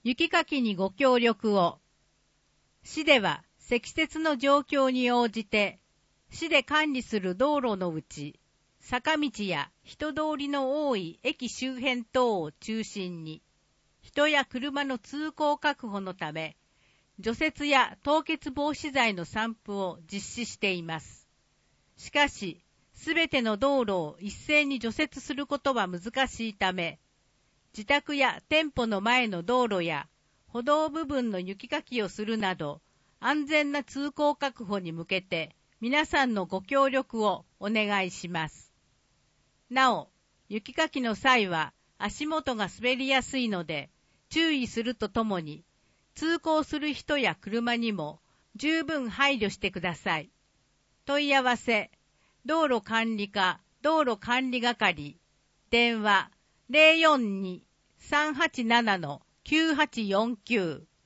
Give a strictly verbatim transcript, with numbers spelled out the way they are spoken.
雪かきにご協力を。市では積雪の状況に応じて、市で管理する道路のうち、坂道や人通りの多い駅周辺等を中心に、人や車の通行確保のため、除雪や凍結防止剤の散布を実施しています。しかし、すべての道路を一斉に除雪することは難しいため、自宅や店舗の前の道路や歩道部分の雪かきをするなど、安全な通行確保に向けて皆さんのご協力をお願いします。なお、雪かきの際は足元が滑りやすいので注意するとともに、通行する人や車にも十分配慮してください。問い合わせ、道路管理課道路管理係、電話 ゼロよんに さんはちなな きゅうはちよんきゅう